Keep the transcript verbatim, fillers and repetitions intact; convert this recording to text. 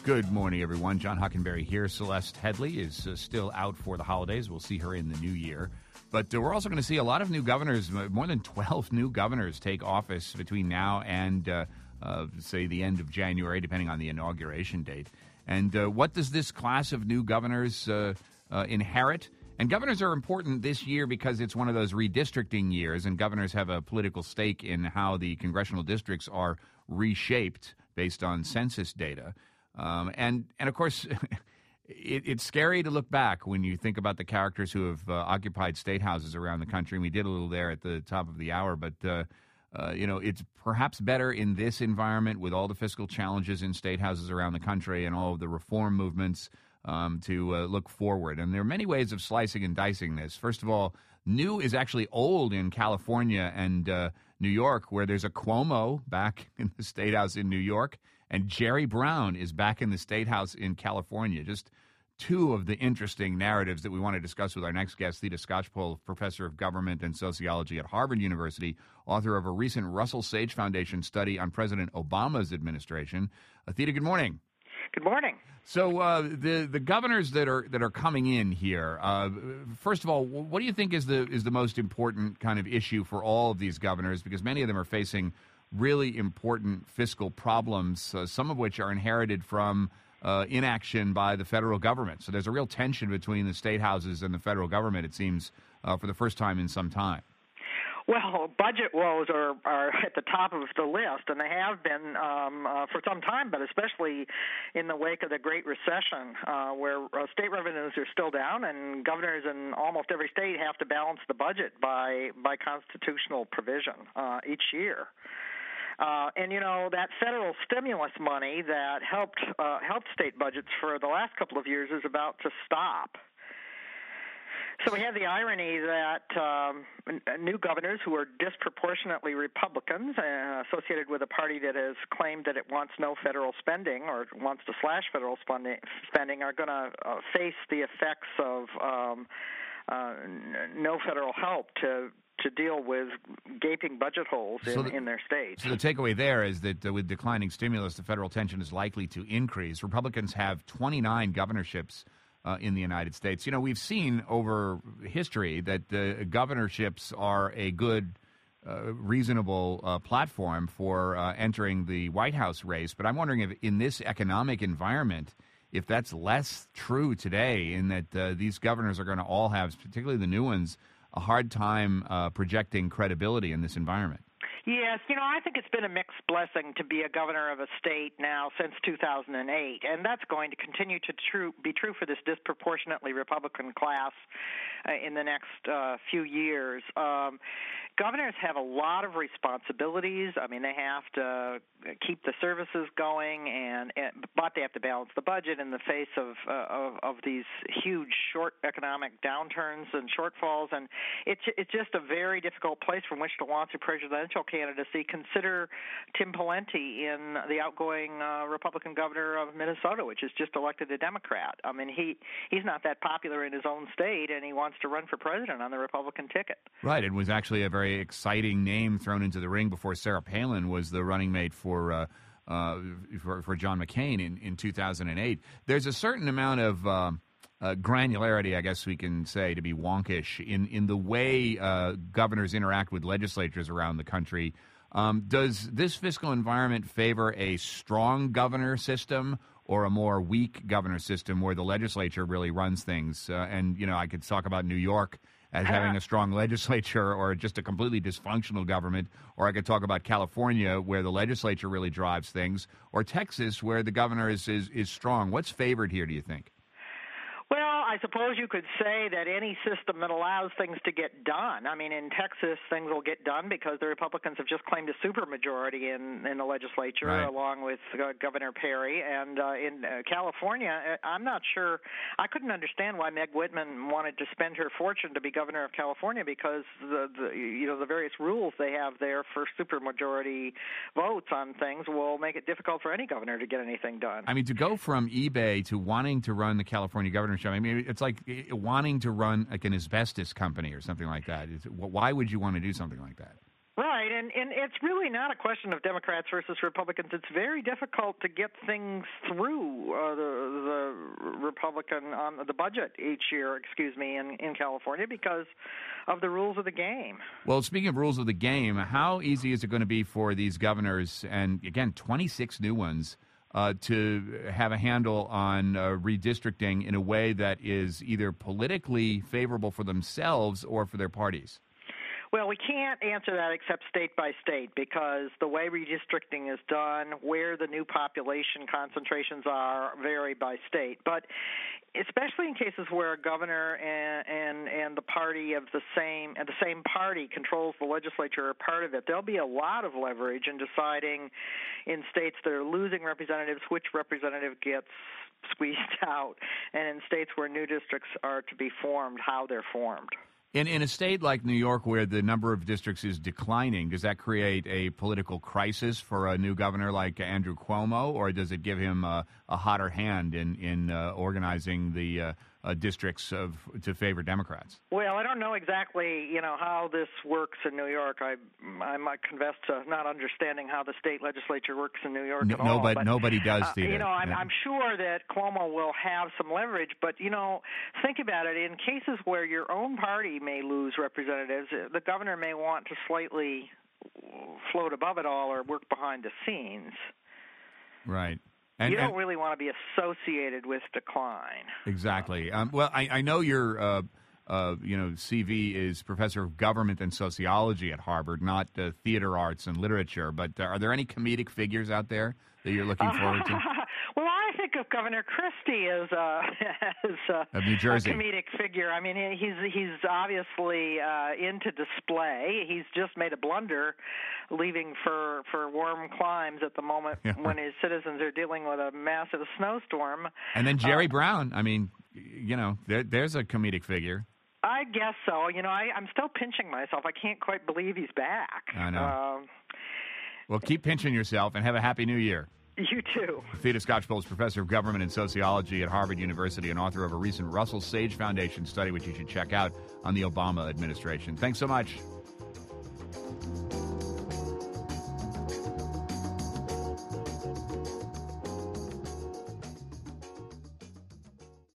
Good morning, everyone. John Hockenberry here. Celeste Headley is uh, still out for the holidays. We'll see her in the new year. But uh, we're also going to see a lot of new governors, more than twelve new governors take office between now and, uh, uh, say, the end of January, depending on the inauguration date. And uh, what does this class of new governors uh, uh, inherit? And governors are important this year because it's one of those redistricting years, and governors have a political stake in how the congressional districts are reshaped based on census data. Um, and, and of course, it, it's scary to look back when you think about the characters who have uh, occupied state houses around the country. And we did a little there at the top of the hour, but, uh, uh, you know, it's perhaps better in this environment with all the fiscal challenges in state houses around the country and all of the reform movements um, to uh, look forward. And there are many ways of slicing and dicing this. First of all, new is actually old in California and uh, New York, where there's a Cuomo back in the state house in New York. And Jerry Brown is back in the State House in California. Just two of the interesting narratives that we want to discuss with our next guest, Theda Skocpol, professor of government and sociology at Harvard University, author of a recent Russell Sage Foundation study on President Obama's administration. Uh, Theda, good morning. Good morning. So uh, the the governors that are that are coming in here, uh, first of all, what do you think is the is the most important kind of issue for all of these governors? Because many of them are facing really important fiscal problems, uh, some of which are inherited from uh, inaction by the federal government. So there's a real tension between the state houses and the federal government, it seems, uh, for the first time in some time. Well, budget woes are, are at the top of the list, and they have been um, uh, for some time, but especially in the wake of the Great Recession, uh, where uh, state revenues are still down, and governors in almost every state have to balance the budget by, by constitutional provision uh, each year. Uh, and, you know, that federal stimulus money that helped uh, helped state budgets for the last couple of years is about to stop. So we have the irony that um, new governors who are disproportionately Republicans, uh, associated with a party that has claimed that it wants no federal spending or wants to slash federal spending, spending are going to uh, face the effects of um, uh, no federal help to to deal with gaping budget holes in, so the, in their states. So the takeaway there is that uh, with declining stimulus, the federal tension is likely to increase. Republicans have twenty-nine governorships uh, in the United States. You know, we've seen over history that uh, governorships are a good, uh, reasonable uh, platform for uh, entering the White House race. But I'm wondering if in this economic environment, if that's less true today, in that uh, these governors are going to all have, particularly the new ones, a hard time uh, projecting credibility in this environment. Yes, you know, I think it's been a mixed blessing to be a governor of a state now since two thousand eight, and that's going to continue to true, be true for this disproportionately Republican class uh, in the next uh, few years. Um, governors have a lot of responsibilities. I mean, they have to keep the services going, and, and but they have to balance the budget in the face of, uh, of of these huge short economic downturns and shortfalls, and it's it's just a very difficult place from which to launch a presidential candidacy. Consider Tim Pawlenty, in the outgoing uh, Republican governor of Minnesota, which is just elected a Democrat. I mean, he he's not that popular in his own state, and he wants to run for president on the Republican ticket. Right. It was actually a very exciting name thrown into the ring before Sarah Palin was the running mate for uh, uh, for, for John McCain in, in two thousand eight. There's a certain amount of uh, uh, granularity, I guess we can say, to be wonkish, in, in the way uh, governors interact with legislatures around the country. Um, does this fiscal environment favor a strong governor system or a more weak governor system where the legislature really runs things? Uh, and, you know, I could talk about New York as having a strong legislature or just a completely dysfunctional government, or I could talk about California where the legislature really drives things, or Texas where the governor is, is, is strong. What's favored here, do you think? Well, I suppose you could say that any system that allows things to get done. I mean, in Texas, things will get done because the Republicans have just claimed a supermajority in, in the legislature, right, along with uh, Governor Perry. And uh, in uh, California, I'm not sure. I couldn't understand why Meg Whitman wanted to spend her fortune to be governor of California, because the, the you know the various rules they have there for supermajority votes on things will make it difficult for any governor to get anything done. I mean, to go from eBay to wanting to run the California governorship, I mean, it's like wanting to run like an asbestos company or something like that. It's, why would you want to do something like that? Right, and, and it's really not a question of Democrats versus Republicans. It's very difficult to get things through uh, the, the Republican on the budget each year, excuse me, in, in California because of the rules of the game. Well, speaking of rules of the game, how easy is it going to be for these governors, and again, twenty-six new ones, uh, to have a handle on uh, redistricting in a way that is either politically favorable for themselves or for their parties? Well, we can't answer that except state by state because the way redistricting is done, where the new population concentrations are, vary by state. But especially in cases where a governor and and, and the party of the same and the same party controls the legislature or part of it, there'll be a lot of leverage in deciding in states that are losing representatives which representative gets squeezed out, and in states where new districts are to be formed, how they're formed. In in a state like New York where the number of districts is declining, does that create a political crisis for a new governor like Andrew Cuomo, or does it give him a, a hotter hand in, in uh, organizing the uh, uh, districts of to favor Democrats? Well, I don't know exactly, you know, how this works in New York. I I might confess to not understanding how the state legislature works in New York no, at all. Nobody, but, nobody does, uh, Steve. You know, I'm, yeah. I'm sure that Cuomo will have some leverage, but, you know, think about it. In cases where your own party may lose representatives, the governor may want to slightly float above it all or work behind the scenes. Right. And, you don't and, really want to be associated with decline. Exactly. Um, well, I, I know you're, uh, uh, you know, C V is professor of government and sociology at Harvard, not uh, theater arts and literature. But uh, are there any comedic figures out there that you're looking forward to? Well, I think of Governor Christie as, uh, as uh, of New Jersey. a comedic figure. I mean, he's he's obviously uh, into display. He's just made a blunder, leaving for, for warm climes at the moment yeah. when his citizens are dealing with a massive snowstorm. And then Jerry uh, Brown. I mean, you know, there, there's a comedic figure. I guess so. You know, I, I'm still pinching myself. I can't quite believe he's back. I know. Um, well, keep pinching yourself and have a happy new year. You too. Theda Skocpol is professor of government and sociology at Harvard University and author of a recent Russell Sage Foundation study, which you should check out on the Obama administration. Thanks so much.